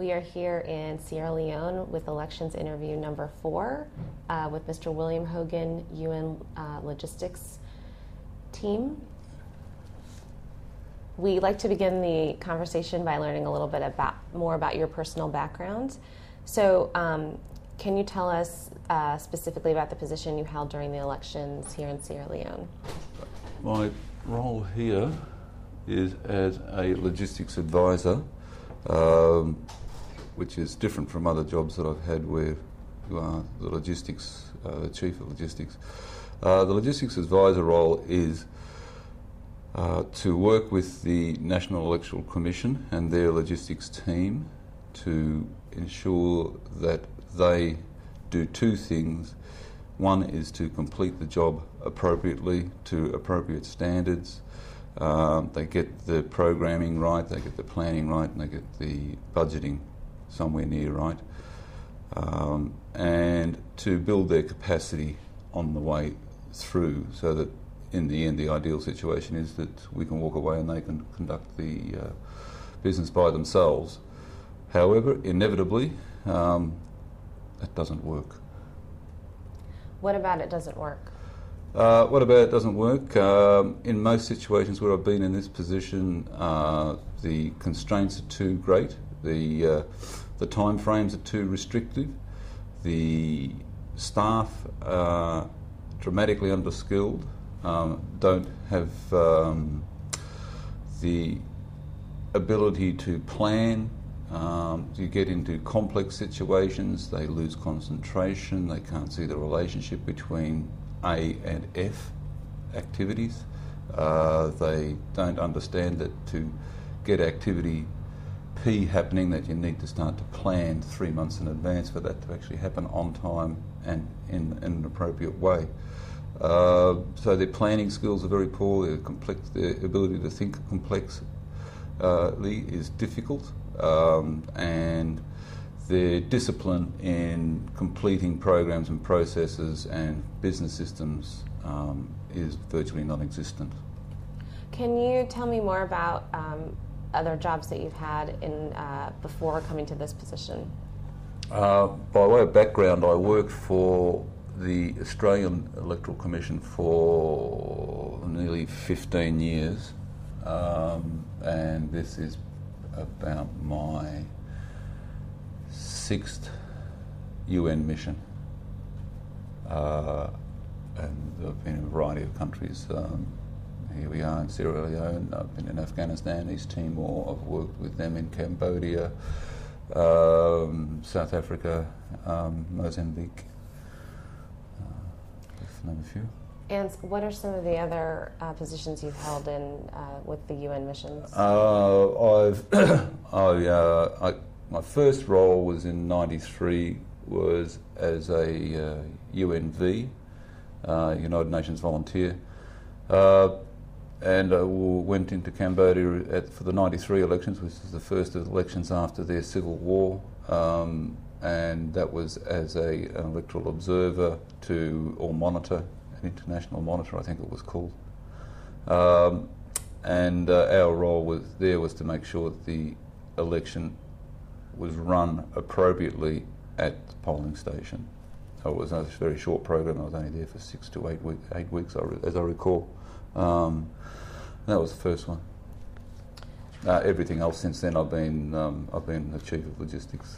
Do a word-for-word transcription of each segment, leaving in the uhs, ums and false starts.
We are here in Sierra Leone with elections interview number four uh, with Mister William Hogan, U N uh, Logistics team. We like to begin the conversation by learning a little bit about more about your personal background. So um, can you tell us uh, specifically about the position you held during the elections here in Sierra Leone? My role here is as a logistics advisor, um, which is different from other jobs that I've had where you are the logistics, uh, the chief of logistics. Uh, the logistics advisor role is uh, to work with the National Electoral Commission and their logistics team to ensure that they do two things. One is to complete the job appropriately to appropriate standards. Um, they get the programming right, they get the planning right, and they get the budgeting somewhere near right. Um, and to build their capacity on the way through so that in the end the ideal situation is that we can walk away and they can conduct the uh, business by themselves. However, inevitably, um, that doesn't work. What about it doesn't work? Uh, what about it doesn't work? Um, in most situations where I've been in this position, uh, the constraints are too great, the uh, the time frames are too restrictive, the staff are dramatically underskilled, um, don't have um, the ability to plan. Um, you get into complex situations, they lose concentration, they can't see the relationship between A and F activities. Uh, they don't understand that to get activity P happening that you need to start to plan three months in advance for that to actually happen on time and in, in an appropriate way. Uh, so their planning skills are very poor, their, complex, their ability to think complexly is difficult. Um, and their discipline in completing programs and processes and business systems um, is virtually non-existent. Can you tell me more about um, other jobs that you've had in uh, before coming to this position? Uh, by way of background, I worked for the Australian Electoral Commission for nearly fifteen years, um, and this is about my sixth U N mission, uh, and I've been in a variety of countries. Um, here we are in Sierra Leone, I've been in Afghanistan, East Timor, I've worked with them in Cambodia, um, South Africa, um, Mozambique, uh, just to name a few. And what are some of the other uh, positions you've held in uh, with the U N missions? Uh, I've, I, uh, I, my first role was in ninety-three, was as a uh, U N V, uh, United Nations volunteer, uh, and I went into Cambodia at, for the ninety-three elections, which is the first of the elections after their civil war, um, and that was as a, an electoral observer to or monitor. International Monitor, I think it was called. Um, and uh, our role was there was to make sure that the election was run appropriately at the polling station. So it was a very short program. I was only there for six to eight, week, eight weeks, as I recall. Um, that was the first one. Uh, everything else since then, I've been um, I've been the chief of logistics.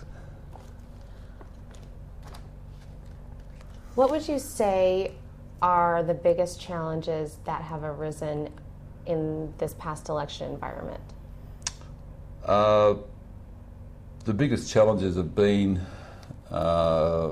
What would you say are the biggest challenges that have arisen in this past election environment? Uh, the biggest challenges have been, uh,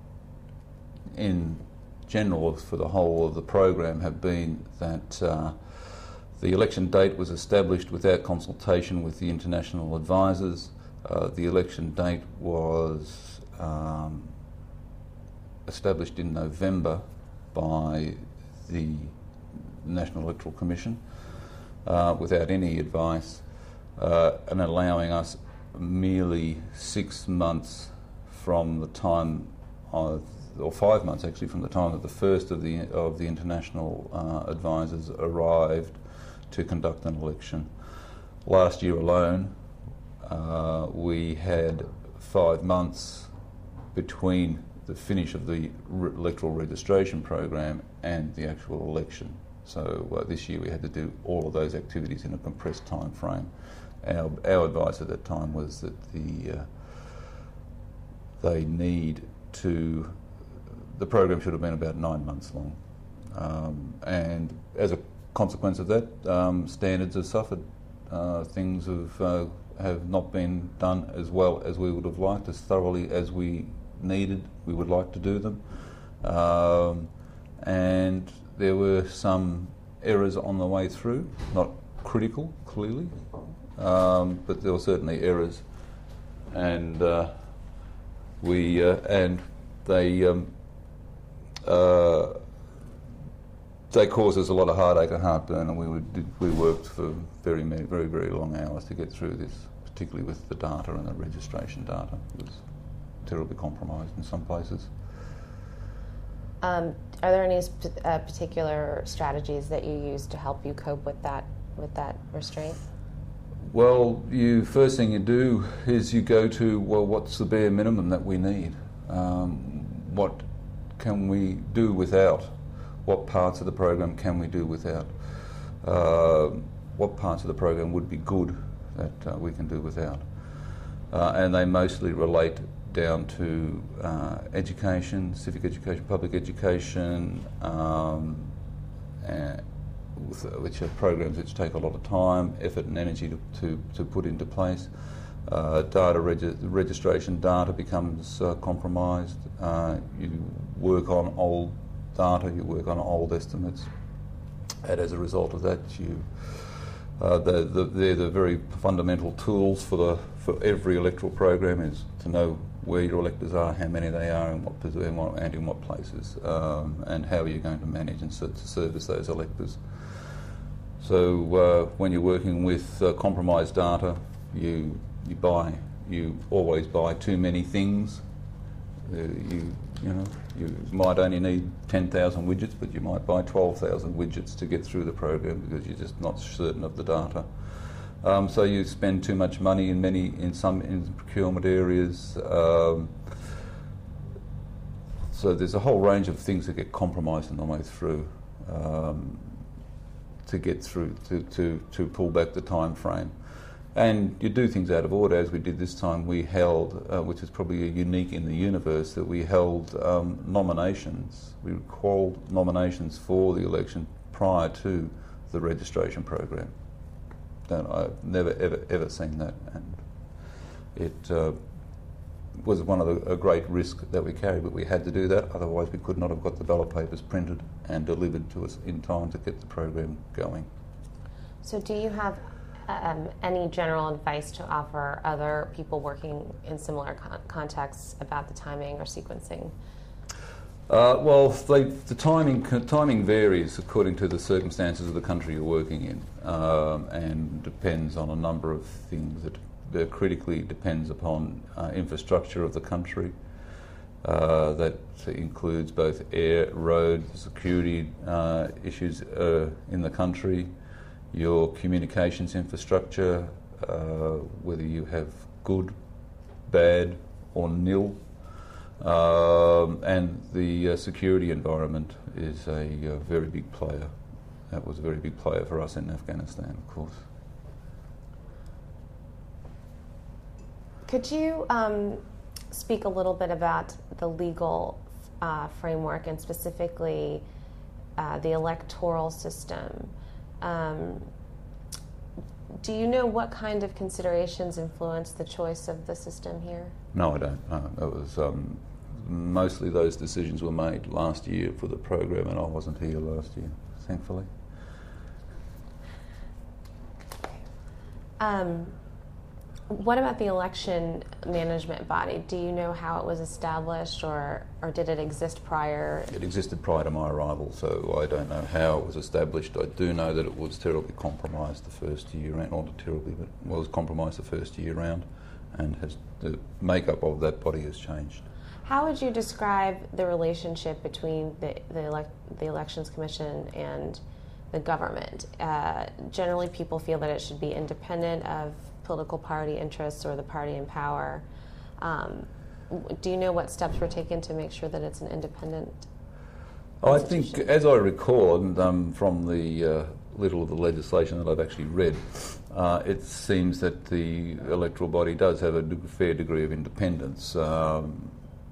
in general for the whole of the program, have been that uh, the election date was established without consultation with the international advisors. Uh, the election date was um, established in November by the National Electoral Commission uh, without any advice, uh, and allowing us merely six months from the time of, or five months actually, from the time that the first of the of the international uh, advisors arrived to conduct an election. Last year alone, uh, we had five months between the finish of the re- electoral registration program and the actual election. So uh, this year we had to do all of those activities in a compressed time frame. Our, our advice at that time was that the uh, they need to, the program should have been about nine months long. Um, and as a consequence of that, um, standards have suffered. Uh, things have, uh, have not been done as well as we would have liked, as thoroughly as we needed, we would like to do them. Um, and there were some errors on the way through, not critical, clearly, um, but there were certainly errors. And uh, we, uh, and they, um, uh, they caused us a lot of heartache and heartburn, and we would, we worked for very, many, very, very long hours to get through this, particularly with the data and the registration data. It was terribly compromised in some places. Um, are there any sp- uh, particular strategies that you use to help you cope with that with that restraint? Well, you first thing you do is you go to, well, what's the bare minimum that we need? Um, what can we do without? What parts of the program can we do without? Uh, what parts of the program would be good that uh, we can do without? Uh, and they mostly relate down to uh, education, civic education, public education, um, and with, uh, which are programs which take a lot of time, effort and energy to, to, to put into place. Uh, data regi- registration data becomes uh, compromised. Uh, you work on old data, you work on old estimates, and as a result of that, you uh, the, the, they're the very fundamental tools for the for every electoral program is to know where your electors are, how many they are, and what and, what, and in what places, um, and how you're going to manage and to service those electors. So uh, when you're working with uh, compromised data, you you buy you always buy too many things. Uh, you you know you might only need ten thousand widgets, but you might buy twelve thousand widgets to get through the program because you're just not certain of the data. Um, so you spend too much money in many in some in procurement areas. Um, so there's a whole range of things that get compromised on the way through um, to get through to, to, to pull back the time frame. And you do things out of order, as we did this time. We held, uh, which is probably a unique in the universe, that we held um, nominations. We called nominations for the election prior to the registration program. Don't, I've never ever ever seen that, and it uh, was one of the a great risk that we carried. But we had to do that, otherwise we could not have got the ballot papers printed and delivered to us in time to get the program going. So, do you have um, any general advice to offer other people working in similar con- contexts about the timing or sequencing? Uh, well, they, the timing timing varies according to the circumstances of the country you're working in, um, and depends on a number of things. It uh, critically depends upon uh, infrastructure of the country. Uh, that includes both air, road, security uh, issues uh, in the country, your communications infrastructure, uh, whether you have good, bad, or nil. Um, and the uh, security environment is a, a very big player. That was a very big player for us in Afghanistan, of course. Could you um, speak a little bit about the legal uh, framework and specifically uh, the electoral system? Um, do you know what kind of considerations influenced the choice of the system here? No, I don't. No, it was um, mostly those decisions were made last year for the program, and I wasn't here last year, thankfully. Um, what about the election management body? Do you know how it was established, or, or did it exist prior? It existed prior to my arrival, so I don't know how it was established. I do know that it was terribly compromised the first year round, not terribly, but was compromised the first year round, and has the makeup of that body has changed. How would you describe the relationship between the the, elect, the Elections Commission and the government? Uh, generally, people feel that it should be independent of political party interests or the party in power. Um, do you know what steps were taken to make sure that it's an independent I think, as I recall, and um, from the uh, little of the legislation that I've actually read, uh, it seems that the electoral body does have a d- fair degree of independence, um,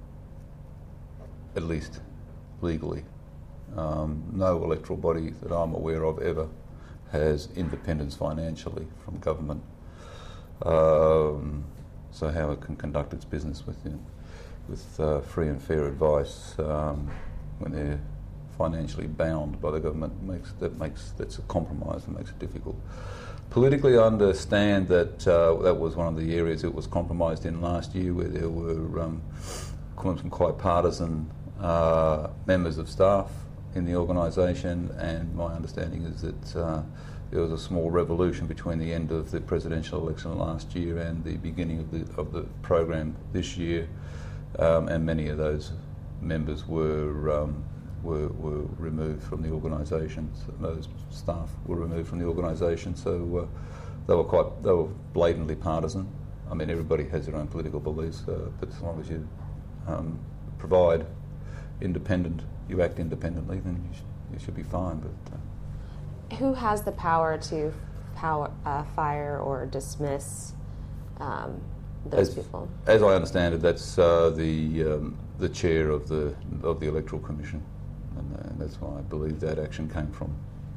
at least legally. Um, no electoral body that I'm aware of ever has independence financially from government. Um, so how it can conduct its business with, you know, with uh, free and fair advice um, when they're financially bound by the government makes that makes that's a compromise and makes it difficult. Politically, I understand that uh, that was one of the areas it was compromised in last year, where there were um, some quite partisan uh, members of staff in the organisation, and my understanding is that uh, there was a small revolution between the end of the presidential election last year and the beginning of the of the program this year, um, and many of those members were. Um, Were, were removed from the organisation. So those staff were removed from the organisation, so uh, they were quite they were blatantly partisan. I mean, everybody has their own political beliefs, uh, but as long as you um, provide independent, you act independently, then you, sh- you should be fine. But uh, who has the power to power uh, fire or dismiss um, those as, people? As I understand it, that's uh, the um, the chair of the of the Electoral Commission. And, uh, and that's why I believe that action came from.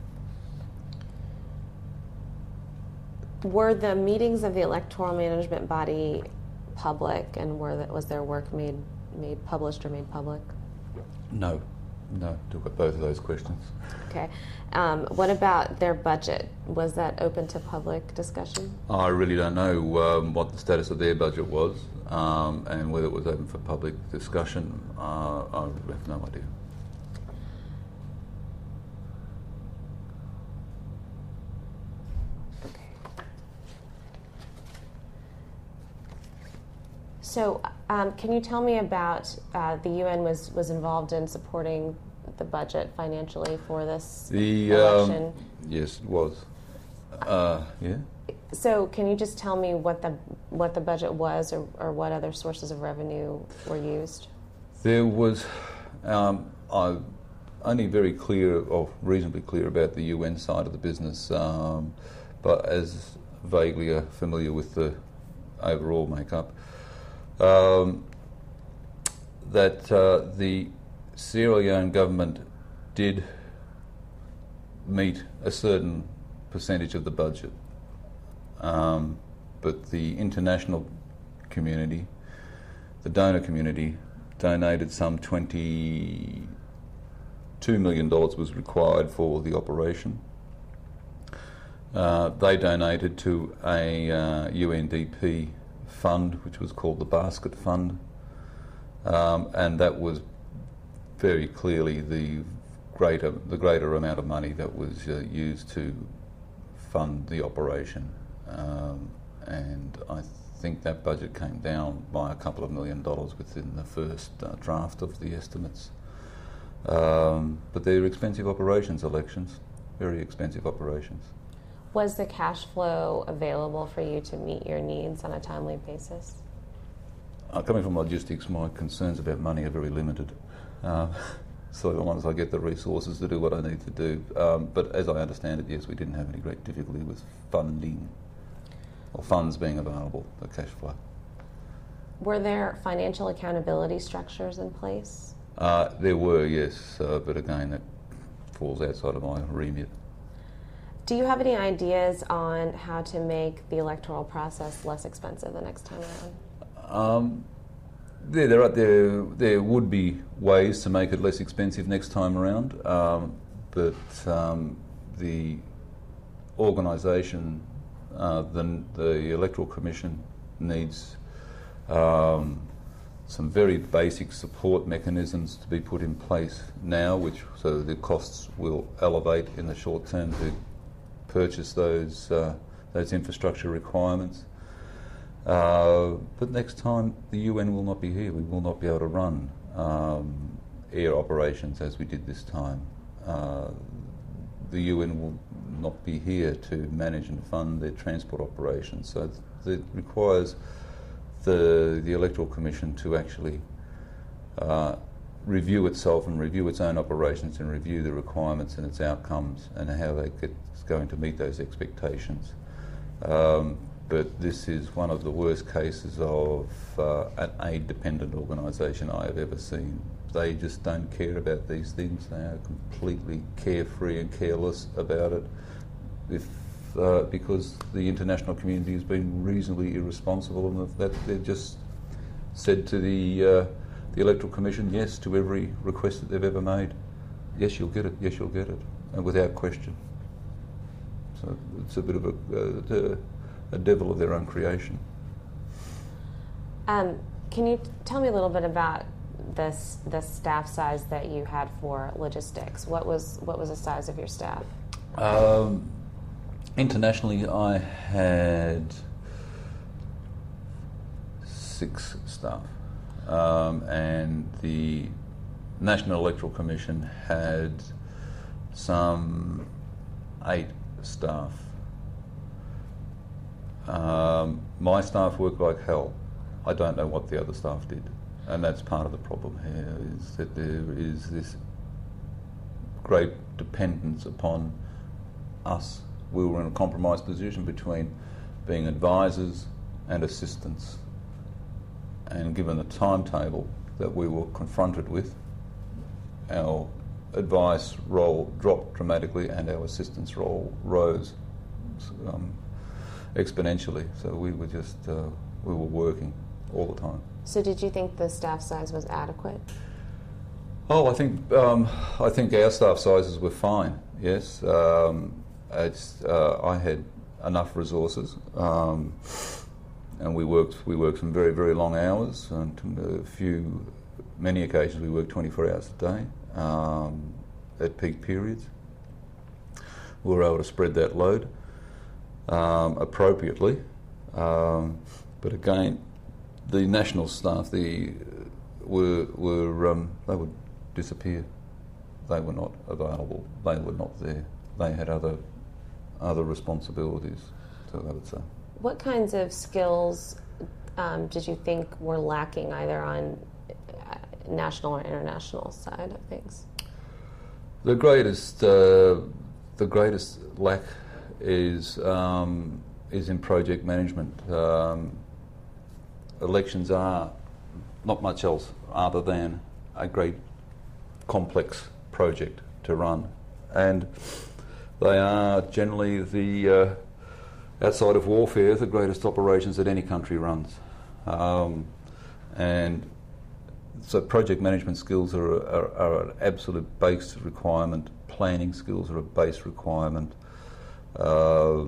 Were the meetings of the electoral management body public, and were that, was their work made made published or made public? No, no, to both of those questions. Okay. Um, what about their budget? Was that open to public discussion? I really don't know um, what the status of their budget was, um, and whether it was open for public discussion. Uh, I have no idea. So, um, can you tell me about uh, the U N was, was involved in supporting the budget financially for this the, election? Um, yes, it was. Uh, yeah. So, can you just tell me what the what the budget was, or, or what other sources of revenue were used? There was. Um, I'm only very clear, or reasonably clear, about the U N side of the business, um, but as vaguely uh, familiar with the overall makeup. Um, that uh, the Sierra Leone government did meet a certain percentage of the budget, um, but the international community, the donor community, donated some twenty-two million dollars was required for the operation. Uh, they donated to a uh, U N D P fund, which was called the Basket Fund, um, and that was very clearly the greater the greater amount of money that was uh, used to fund the operation, um, and I think that budget came down by a couple of million dollars within the first uh, draft of the estimates. Um, but they're expensive operations, elections, very expensive operations. Was the cash flow available for you to meet your needs on a timely basis? Uh, coming from logistics, my concerns about money are very limited. Uh, so as long as I get the resources to do what I need to do. Um, but as I understand it, yes, we didn't have any great difficulty with funding or funds being available, the cash flow. Were there financial accountability structures in place? Uh, there were, yes, uh, but again, that falls outside of my remit. Do you have any ideas on how to make the electoral process less expensive the next time around? Um, there, there, are, there, there would be ways to make it less expensive next time around, um, but um, the organisation, uh, the, the Electoral Commission needs um, some very basic support mechanisms to be put in place now, which so the costs will elevate in the short term to purchase those uh, those infrastructure requirements. Uh, but next time the U N will not be here. We will not be able to run um, air operations as we did this time. Uh, the U N will not be here to manage and fund their transport operations. So It requires the the Electoral Commission to actually uh, review itself and review its own operations and review the requirements and its outcomes and how they get, it's going to meet those expectations. Um, but this is one of the worst cases of uh, an aid-dependent organisation I have ever seen. They just don't care about these things. They are completely carefree and careless about it. If uh, because the international community has been reasonably irresponsible, and that they've just said to the uh, the Electoral Commission yes to every request that they've ever made. Yes, you'll get it. Yes, you'll get it, and without question. So it's a bit of a, uh, a devil of their own creation. Um, can you tell me a little bit about this the staff size that you had for logistics? What was what was the size of your staff? Um, internationally, I had six staff, um, and the National Electoral Commission had some eight staff. Um, my staff worked like hell. I don't know what the other staff did, and that's part of the problem here, is that there is this great dependence upon us. We were in a compromised position between being advisors and assistants, and given the timetable that we were confronted with, our advice role dropped dramatically and our assistance role rose um, exponentially. So we were just uh, we were working all the time. So did you think the staff size was adequate? Oh, I think um, I think our staff sizes were fine. Yes, um, it's, uh, I had enough resources, um, and we worked we worked some very very long hours, and a few many occasions we worked twenty-four hours a day um, at peak periods. We were able to spread that load um, appropriately, um, but again, the national staff the were were um, they would disappear. They were not available. They were not there. They had other other responsibilities, so I would say. What kinds of skills um, did you think were lacking, either on uh, national or international side of things? The greatest uh, the greatest lack is um, is in project management. Um, elections are not much else other than a great complex project to run, and they are generally the uh, outside of warfare the greatest operations that any country runs, um, and so project management skills are, are, are an absolute base requirement. Planning skills are a base requirement. Uh,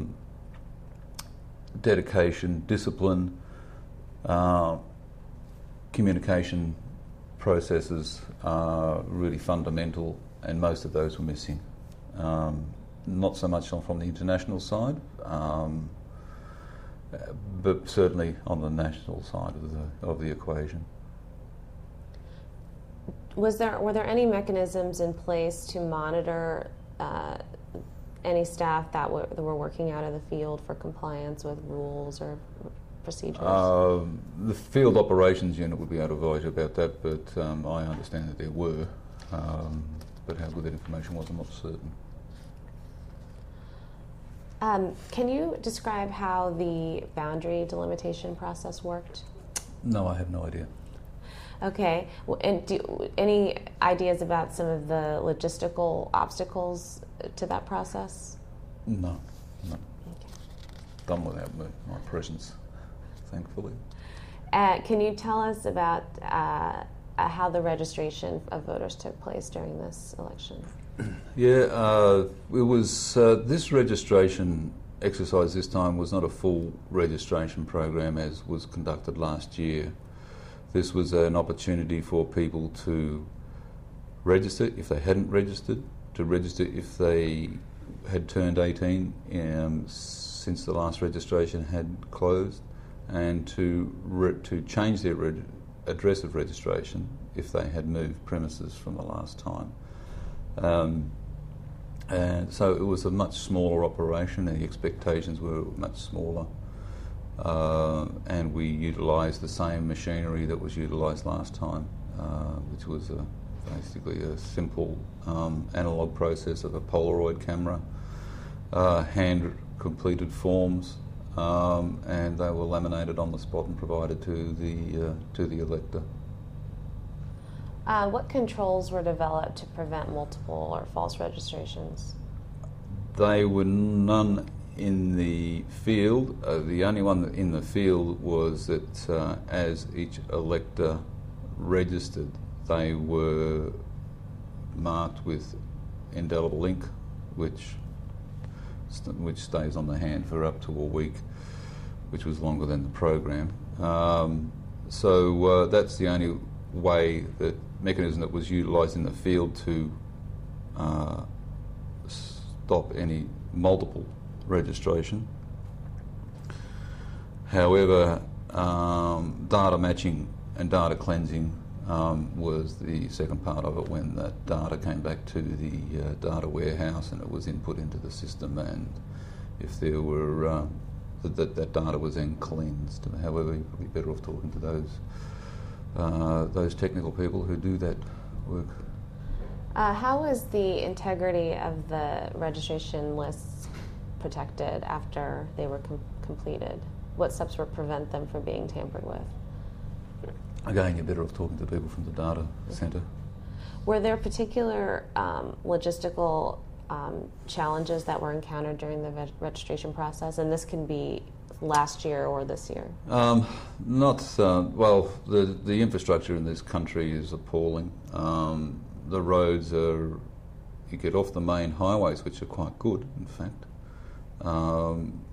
dedication, discipline, uh, communication processes are really fundamental, and most of those were missing. Um, not so much on, from the international side, um, but certainly on the national side of the of the equation. Was there were there any mechanisms in place to monitor uh, any staff that were that were working out of the field for compliance with rules or procedures? Um, the field operations unit would be able to advise you about that, but um, I understand that there were, um, but how good that information was, I'm not certain. Um, can you describe how the boundary delimitation process worked? No, I have no idea. Okay, well, and do, any ideas about some of the logistical obstacles to that process? No, no. Okay. Done without my, my presence, thankfully. Uh, can you tell us about uh, uh, how the registration of voters took place during this election? Yeah, uh, it was uh, this registration exercise this time was not a full registration program as was conducted last year. This was an opportunity for people to register if they hadn't registered, to register if they had turned eighteen um, since the last registration had closed, and to re- to change their reg- address of registration if they had moved premises from the last time. Um, and so it was a much smaller operation, and the expectations were much smaller. uh, and we utilised the same machinery that was utilised last time, uh, which was a, basically a simple um, analogue process of a Polaroid camera, uh, hand completed forms, um, and they were laminated on the spot and provided to the uh, to the elector. Uh, what controls were developed to prevent multiple or false registrations? They were none in the field. Uh, the only one in the field was that uh, as each elector registered, they were marked with indelible ink, which st- which stays on the hand for up to a week, which was longer than the program. Um, so uh, that's the only way, that mechanism that was utilised in the field to uh, stop any multiple registration. However, um, data matching and data cleansing um, was the second part of it, when that data came back to the uh, data warehouse and it was input into the system, and if there were uh, that, that, that data was then cleansed. However, you'd be better off talking to those uh, those technical people who do that work. Uh, how was the integrity of the registration lists protected after they were com- completed? What steps were prevent them from being tampered with? Again, you're better off talking to people from the data centre. Were there particular um, logistical um, challenges that were encountered during the reg- registration process? And this can be last year or this year? Um, not, uh, well, the, the infrastructure in this country is appalling. Um, the roads are, you get off the main highways, which are quite good, in fact. Um,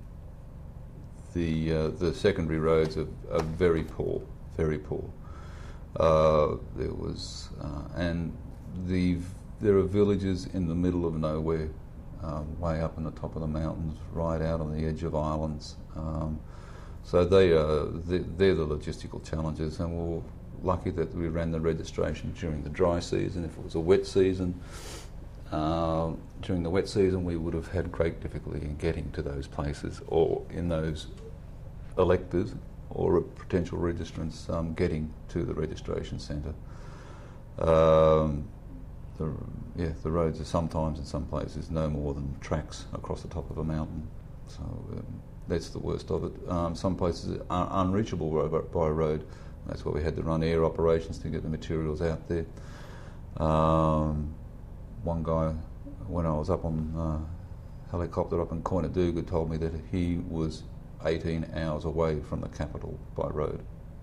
the uh, the secondary roads are, are very poor, very poor. Uh, there was, uh, and the there are villages in the middle of nowhere, uh, way up on the top of the mountains, right out on the edge of islands. Um, so they are they, they're the logistical challenges, and we're lucky that we ran the registration during the dry season. If it was a wet season, uh, during the wet season, we would have had great difficulty in getting to those places, or in those electors or potential registrants um, getting to the registration centre. Um, the, yeah, the roads are sometimes in some places no more than tracks across the top of a mountain, so um, that's the worst of it. Um, some places are unreachable by road. That's why we had to run air operations to get the materials out there. Um, one guy, when I was up on uh, helicopter up in Coinadooga, told me that he was eighteen hours away from the capital by road.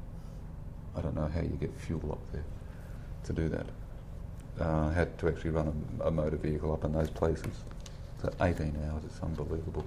I don't know how you get fuel up there to do that. Uh, had to actually run a, a motor vehicle up in those places. So eighteen hours, it's unbelievable.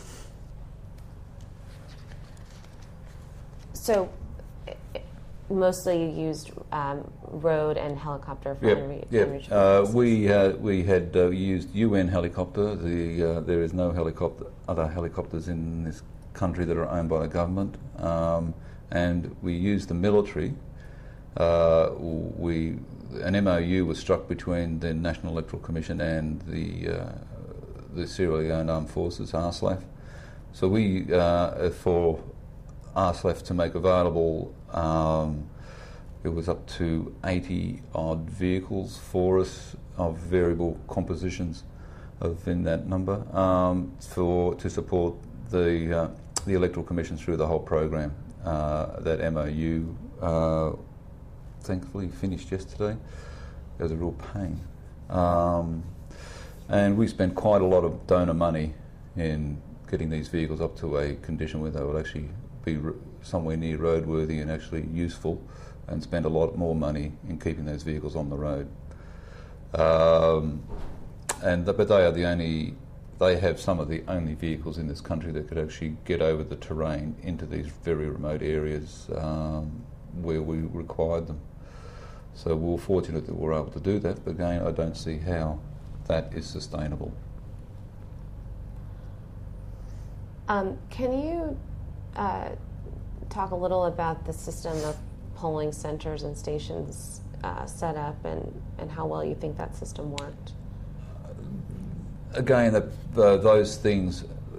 So mostly you used um, road and helicopter for yep, unre- yep. unreachable Uh, places. we uh, we had uh, used U N helicopter. The uh, there is no helicopter other helicopters in this country that are owned by the government, um, and we used the military. Uh, we an M O U was struck between the National Electoral Commission and the uh, the Sierra Leone Armed Forces, A R S L A F. So we uh, for A R S L A F to make available, um, it was up to eighty odd vehicles for us of variable compositions of in that number, um, for to support the uh, the Electoral Commission through the whole program. Uh, that M O U uh, thankfully finished yesterday. It was a real pain, um, and we spent quite a lot of donor money in getting these vehicles up to a condition where they would actually be r- somewhere near roadworthy and actually useful, and spend a lot more money in keeping those vehicles on the road. Um, and the, but they are the only, they have some of the only vehicles in this country that could actually get over the terrain into these very remote areas um, where we required them. So we were fortunate that we were able to do that, but again, I don't see how that is sustainable. Um, can you uh, talk a little about the system of polling centres and stations uh, set up, and, and how well you think that system worked? Again, the, the, those things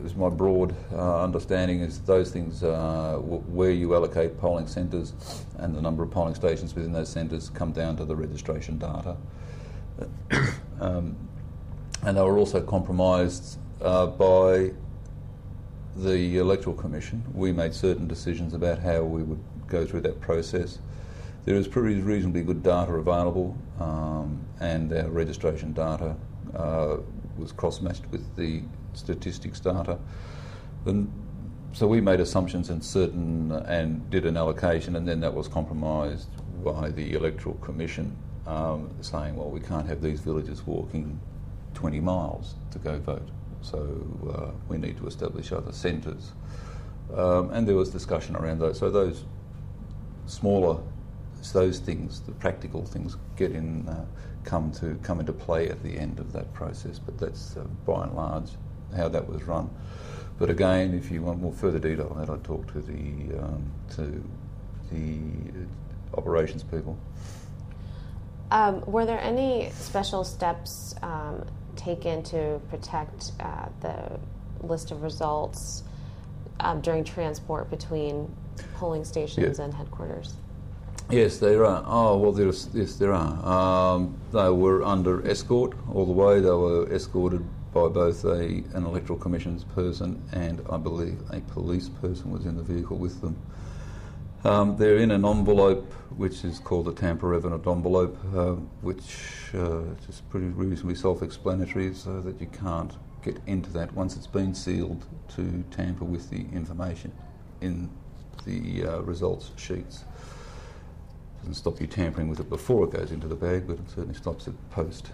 is my broad uh, understanding, is those things uh, w- where you allocate polling centres and the number of polling stations within those centres come down to the registration data. um, and they were also compromised uh, by the Electoral Commission. We made certain decisions about how we would go through that process. There is pretty reasonably good data available, um, and our registration data uh, was cross-matched with the statistics data. And so we made assumptions and certain uh, and did an allocation, and then that was compromised by the Electoral Commission, um, saying, well, we can't have these villagers walking twenty miles to go vote, so uh, we need to establish other centres. Um, and there was discussion around those. So those smaller, those things, the practical things, get in, uh, come to come into play at the end of that process. But that's uh, by and large how that was run. But again, if you want more further detail on that, I'd talk to the um, to the operations people. Um, were there any special steps um, taken to protect uh, the list of results um, during transport between polling stations yeah. and headquarters? Yes, there are. Oh, well, there's, yes, there are. Um, they were under escort all the way. They were escorted by both a, an Electoral Commission's person and, I believe, a police person was in the vehicle with them. Um, they're in an envelope which is called a tamper evident envelope, uh, which uh, is just pretty reasonably self-explanatory, so that you can't get into that once it's been sealed to tamper with the information in the uh, results sheets. Doesn't stop you tampering with it before it goes into the bag, but it certainly stops it post.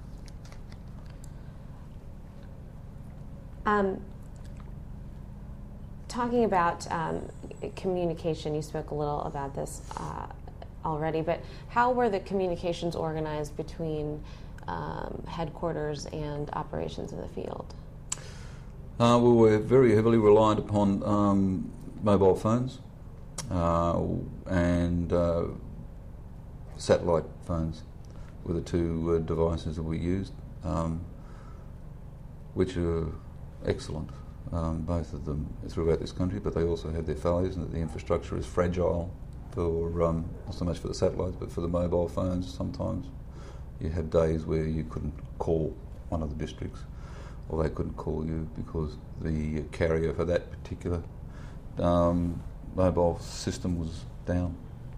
Um, talking about um, communication, you spoke a little about this uh, already, but how were the communications organized between um, headquarters and operations in the field? Uh, we were very heavily reliant upon um, mobile phones uh, and uh, satellite phones were the two uh, devices that we used, um, which are excellent, um, both of them throughout this country, but they also have their failures, and that the infrastructure is fragile for, um, not so much for the satellites, but for the mobile phones. Sometimes you have days where you couldn't call one of the districts, or they couldn't call you because the carrier for that particular um, mobile system was down.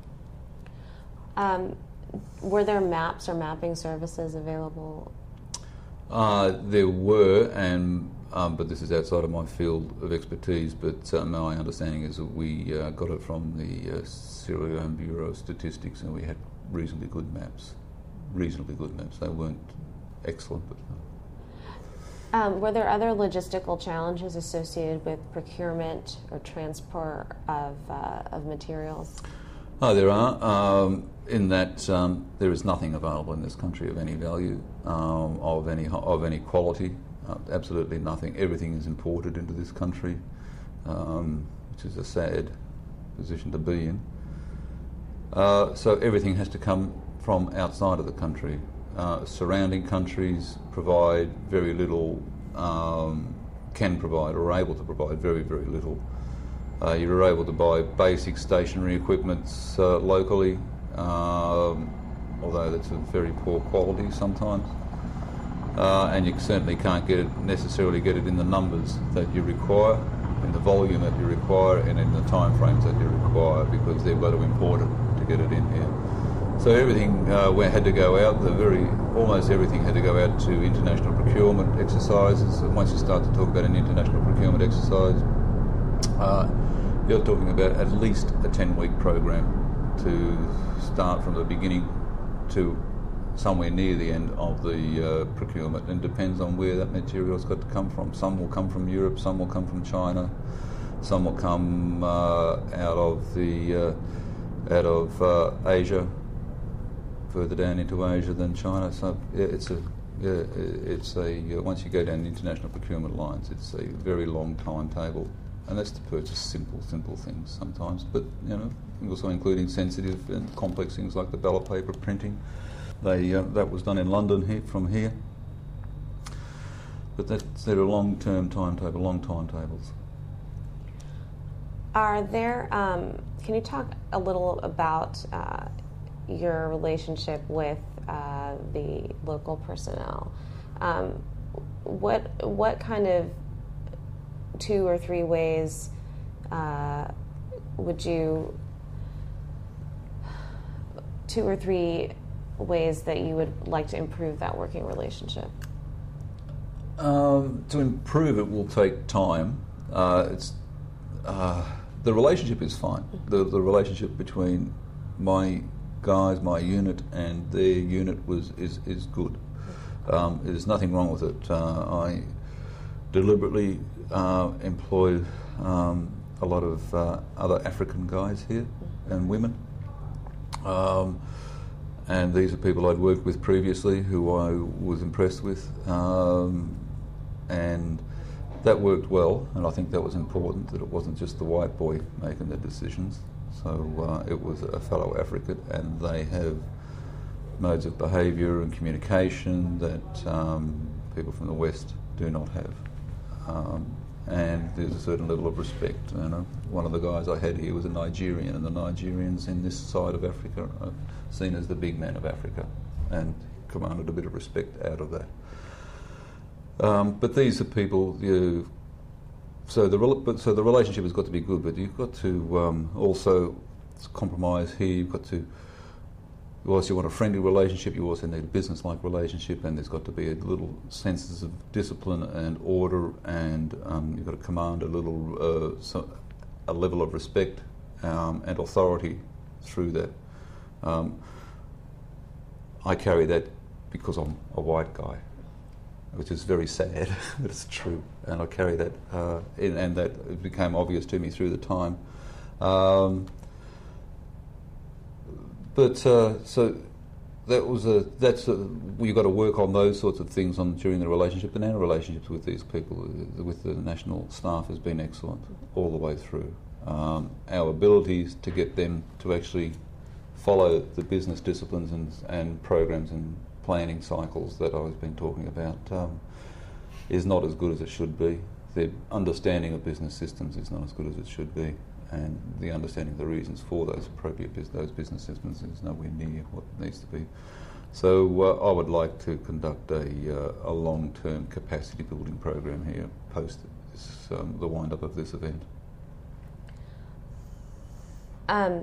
Um, were there maps or mapping services available? Uh, there were, and um, but this is outside of my field of expertise, but uh, my understanding is that we uh, got it from the uh, Sierra Leone Bureau of Statistics, and we had reasonably good maps. Reasonably good maps. They weren't excellent, but... Uh. Um, were there other logistical challenges associated with procurement or transport of, uh, of materials? Oh, there are, um, in that um, there is nothing available in this country of any value, um, of any of any quality, uh, absolutely nothing. Everything is imported into this country, um, which is a sad position to be in. Uh, so everything has to come from outside of the country. Uh, surrounding countries provide very little, um, can provide or are able to provide very, very little. Uh, you're able to buy basic stationary equipment uh, locally, um, although that's of very poor quality sometimes. Uh, and you certainly can't get it, necessarily get it in the numbers that you require, in the volume that you require, and in the time frames that you require, because they've got to import it to get it in here. So everything uh, had to go out, the very, almost everything had to go out to international procurement exercises. And once you start to talk about an international procurement exercise, uh, you're talking about at least a ten-week program to start from the beginning to somewhere near the end of the uh, procurement, and depends on where that material's got to come from. Some will come from Europe, some will come from China, some will come uh, out of the uh, out of uh, Asia, further down into Asia than China. So yeah, it's a yeah, it's a uh, once you go down the international procurement lines, it's a very long timetable. And that's to purchase simple, simple things sometimes, but you know, also including sensitive and complex things like the ballot paper printing. They uh, that was done in London here from here. but that's they're a long-term timetable, long timetables. Are there, um, can you talk a little about uh, your relationship with uh, the local personnel? Um, what what kind of two or three ways uh, would you, two or three ways that you would like to improve that working relationship? Um, to improve it will take time. Uh, it's uh, the relationship is fine. The the relationship between my guys, my unit, and their unit was is is good. Um, there's nothing wrong with it. Uh, I deliberately uh, employ um, a lot of uh, other African guys here and women. Um, and these are people I'd worked with previously who I was impressed with. Um, and that worked well, and I think that was important, that it wasn't just the white boy making the decisions. So uh, it was a fellow African, and they have modes of behaviour and communication that um, people from the West do not have. Um, and there's a certain level of respect. You know, one of the guys I had here was a Nigerian, and the Nigerians in this side of Africa are seen as the big man of Africa, and commanded a bit of respect out of that. Um, but these are people. You, so the but so the relationship has got to be good, but you've got to um, also compromise here. You've got to. Whilst you want a friendly relationship, you also need a business-like relationship, and there's got to be a little senses of discipline and order, and um, you've got to command a little, uh, so a level of respect um, and authority through that. Um, I carry that because I'm a white guy, which is very sad, but it's true, and I carry that, uh, in, and that it became obvious to me through the time. Um, But uh, so that was a that's a, you've got to work on those sorts of things on during the relationship, and our relationships with these people, with the national staff, has been excellent all the way through. Um, our abilities to get them to actually follow the business disciplines and, and programs and planning cycles that I've been talking about um, is not as good as it should be. Their understanding of business systems is not as good as it should be. And the understanding of the reasons for those appropriate bus- those business systems is nowhere near what it needs to be. So uh, I would like to conduct a, uh, a long-term capacity building program here post this, um, the wind-up of this event. Um,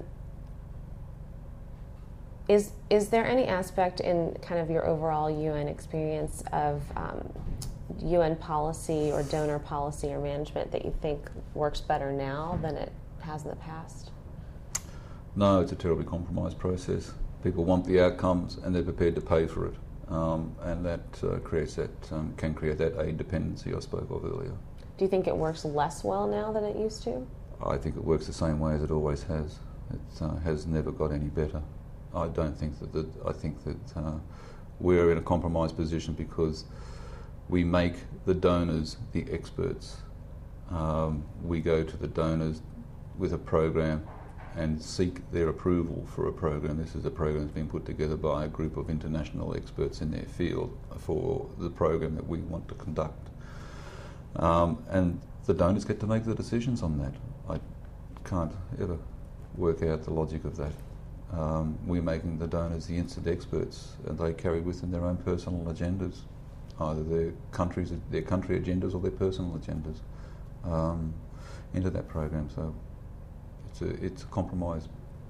is is there any aspect in kind of your overall U N experience of um, U N policy or donor policy or management that you think works better now than it has in the past? No, it's a terribly compromised process. People want the outcomes and they're prepared to pay for it, um, and that uh, creates that um, can create that aid dependency I spoke of earlier. Do you think it works less well now than it used to? I think it works the same way as it always has. It uh, has never got any better. I don't think that. that I think that uh, we're in a compromised position because we make the donors the experts. Um, we go to the donors with a program and seek their approval for a program. This is a program that's been put together by a group of international experts in their field for the program that we want to conduct. Um, and the donors get to make the decisions on that. I can't ever work out the logic of that. Um, we're making the donors the instant experts, and they carry with them their own personal agendas, either their countries, their country agendas or their personal agendas, um, into that program. So it's a, it's a compromise.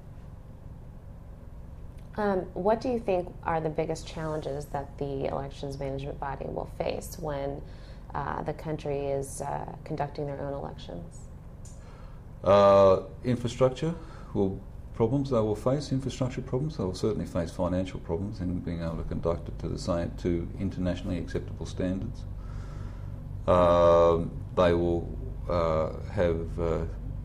Um, what do you think are the biggest challenges that the elections management body will face when uh, the country is uh, conducting their own elections? Uh, infrastructure will problems they will face, infrastructure problems. They will certainly face financial problems in being able to conduct it to the same to internationally acceptable standards. Um, they will uh, have uh,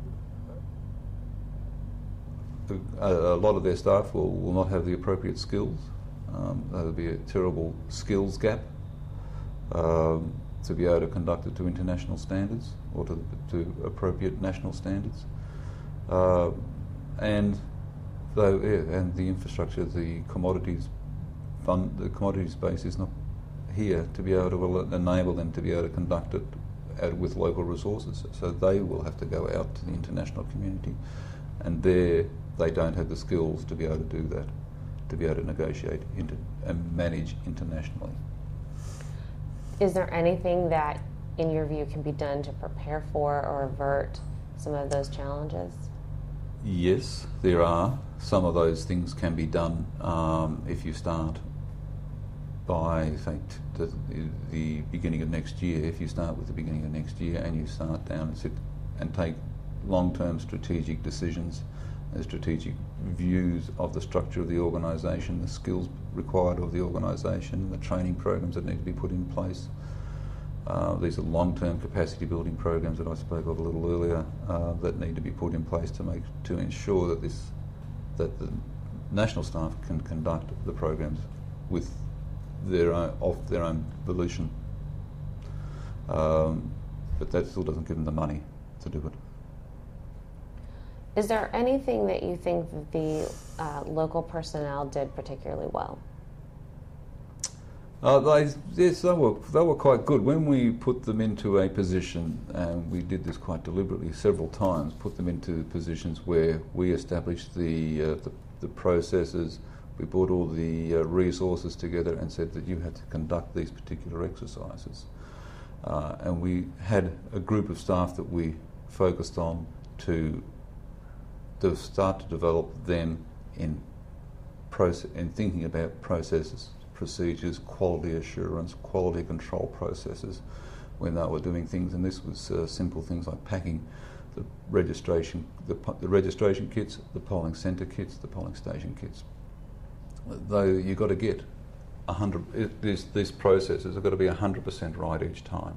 a, a lot of their staff will, will not have the appropriate skills. Um, there will be a terrible skills gap um, to be able to conduct it to international standards or to, to appropriate national standards. Uh, and though, yeah, and the infrastructure, the commodities fund, the commodities base is not here to be able to enable them to be able to conduct it out with local resources. So they will have to go out to the international community, and there they don't have the skills to be able to do that, to be able to negotiate inter- and manage internationally. Is there anything that, in your view, can be done to prepare for or avert some of those challenges? Yes, there are. Some of those things can be done um, if you start by, say, t- the, the beginning of next year. If you start with the beginning of next year and you start down and sit and take long-term strategic decisions, and strategic views of the structure of the organisation, the skills required of the organisation, the training programs that need to be put in place. Uh, these are long-term capacity building programs that I spoke of a little earlier uh, that need to be put in place to make to ensure that this that the national staff can conduct the programs with their own off their own volition. Um, but that still doesn't give them the money to do it. Is there anything that you think that the uh, local personnel did particularly well? Uh, they, yes, they were, they were quite good. When we put them into a position, and we did this quite deliberately several times, put them into positions where we established the, uh, the, the processes, we brought all the uh, resources together and said that you had to conduct these particular exercises. Uh, and we had a group of staff that we focused on to to start to develop them in process, in thinking about processes, procedures, quality assurance, quality control processes when they were doing things. And this was uh, simple things like packing the registration, the, the registration kits, the polling centre kits, the polling station kits. Though you've got to get a hundred, it, these, these processes have got to be a hundred percent right each time.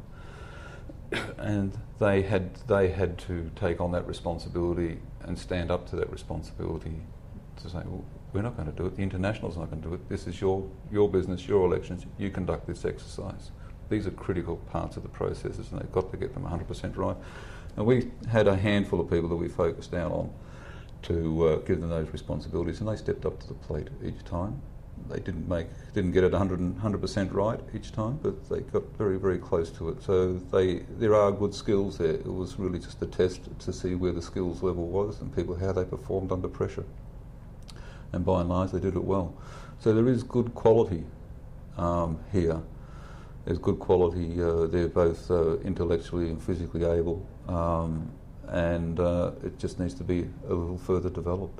And they had they had to take on that responsibility and stand up to that responsibility to say, well, we're not going to do it. The international's not going to do it. This is your your business, your elections. You conduct this exercise. These are critical parts of the processes, and they've got to get them one hundred percent right. And we had a handful of people that we focused down on to uh, give them those responsibilities, and they stepped up to the plate each time. They didn't make, didn't get it one hundred percent right each time, but they got very, very close to it. So they, there are good skills there. It was really just a test to see where the skills level was and people, how they performed under pressure. And by and large, they did it well. So there is good quality um, here. There's good quality. Uh, they're both uh, intellectually and physically able, um, and uh, it just needs to be a little further developed.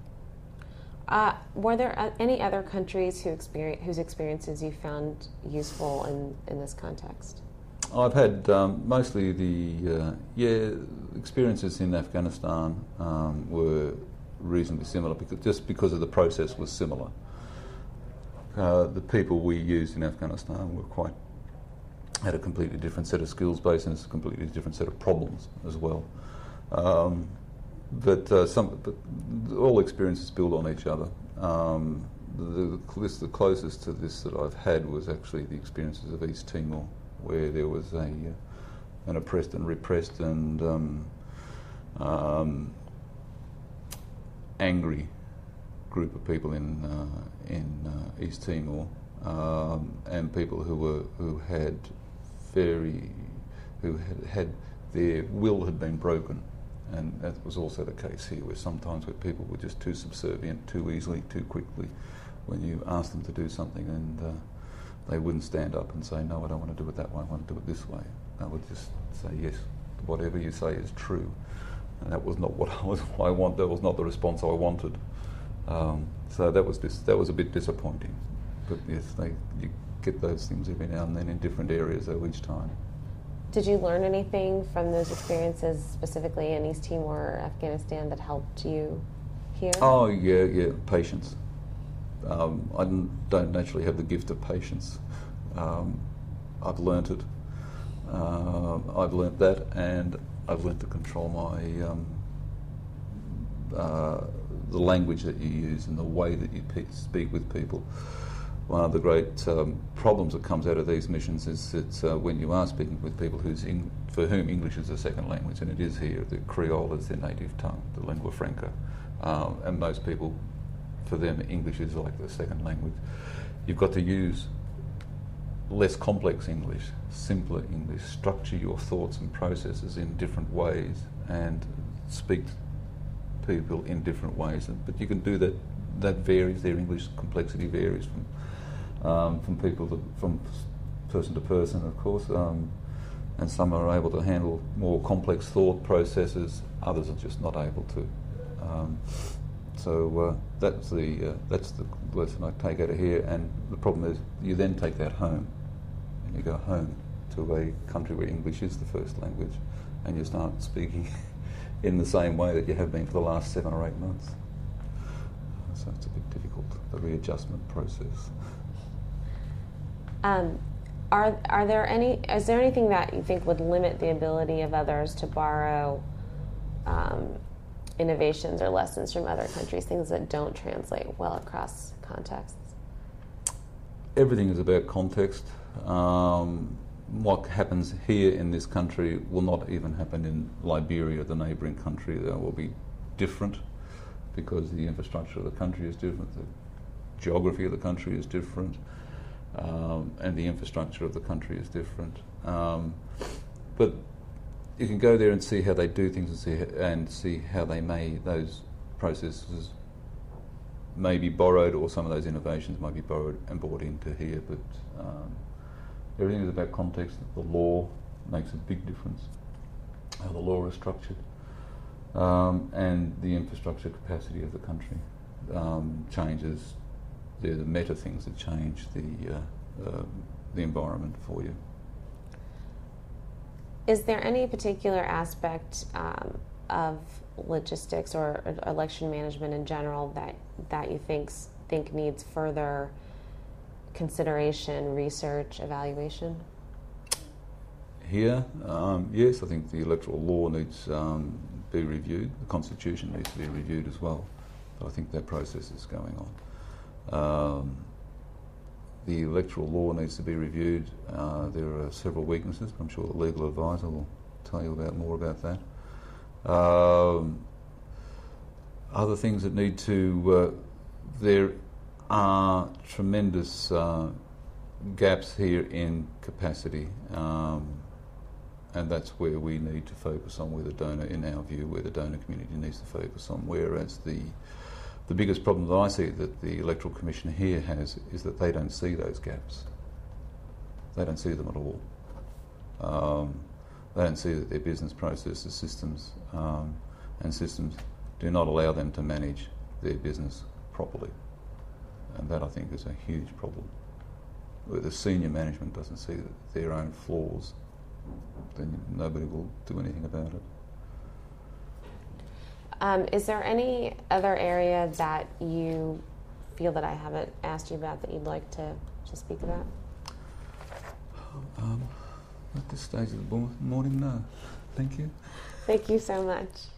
Uh, were there uh, any other countries who experience, whose experiences you found useful in, in this context? I've had um, mostly the uh, yeah experiences in Afghanistan um, were reasonably similar, because just because of the process was similar. Uh, the people we used in Afghanistan were quite had a completely different set of skills base and a completely different set of problems as well. Um, But uh, some, but all experiences build on each other. Um, the, the, the closest to this that I've had was actually the experiences of East Timor, where there was a uh, an oppressed and repressed and um, um, angry group of people in uh, in uh, East Timor, um, and people who were who had very who had, had their will had been broken. And that was also the case here, where sometimes where people were just too subservient, too easily, too quickly, when you asked them to do something, and uh, they wouldn't stand up and say, no, I don't want to do it that way, I want to do it this way. They would just say, yes, whatever you say is true. And that was not what I was. I want. That was not the response I wanted. Um, so that was dis- that was a bit disappointing. But yes, they, you get those things every now and then in different areas, though, each time. Did you learn anything from those experiences, specifically in East Timor or Afghanistan, that helped you here? Oh, yeah, yeah, patience. Um, I don't naturally have the gift of patience. Um, I've learnt it. Uh, I've learnt that, and I've learnt to control my um, uh, the language that you use and the way that you pe- speak with people. One of the great um, problems that comes out of these missions is that uh, when you are speaking with people who's in, for whom English is a second language, and it is here, the Creole is their native tongue, the lingua franca, um, and most people, for them, English is like the second language. You've got to use less complex English, simpler English, structure your thoughts and processes in different ways and speak to people in different ways. But you can do that, that varies, their English complexity varies from, um, from people to, from person to person, of course. Um, and some are able to handle more complex thought processes, others are just not able to. Um, so uh, that's the uh, that's the lesson I take out of here, and the problem is you then take that home, and you go home to a country where English is the first language, and you start speaking in the same way that you have been for the last seven or eight months. So it's a bit difficult, the readjustment process. Um, Are are there any? Is there anything that you think would limit the ability of others to borrow um, innovations or lessons from other countries? Things that don't translate well across contexts. Everything is about context. Um, what happens here in this country will not even happen in Liberia, the neighbouring country. That will be different because the infrastructure of the country is different, the geography of the country is different. Um, and the infrastructure of the country is different. Um, but you can go there and see how they do things and see, and see how they may, those processes may be borrowed, or some of those innovations might be borrowed and brought into here. But um, everything is about context. The law makes a big difference, how the law is structured, um, and the infrastructure capacity of the country um, changes. They're the meta things that change the uh, uh, the environment for you. Is there any particular aspect um, of logistics or, or election management in general that that you think think needs further consideration, research, evaluation? Here, um, yes, I think the electoral law needs to um, be reviewed. The Constitution needs to be reviewed as well. But I think that process is going on. Um, the electoral law needs to be reviewed. Uh, there are several weaknesses. I'm sure the legal advisor will tell you about more about that. Um, other things that need to, uh, there are tremendous uh, gaps here in capacity, um, and that's where we need to focus on, where the donor, in our view, where the donor community needs to focus on, whereas the The biggest problem that I see that the Electoral Commission here has is that they don't see those gaps. They don't see them at all. Um, they don't see that their business processes, systems, um, and systems do not allow them to manage their business properly. And that, I think, is a huge problem. Where the senior management doesn't see their own flaws, then nobody will do anything about it. Um, is there any other area that you feel that I haven't asked you about that you'd like to, to speak about? Um, at this stage of the morning, no. Thank you. Thank you so much.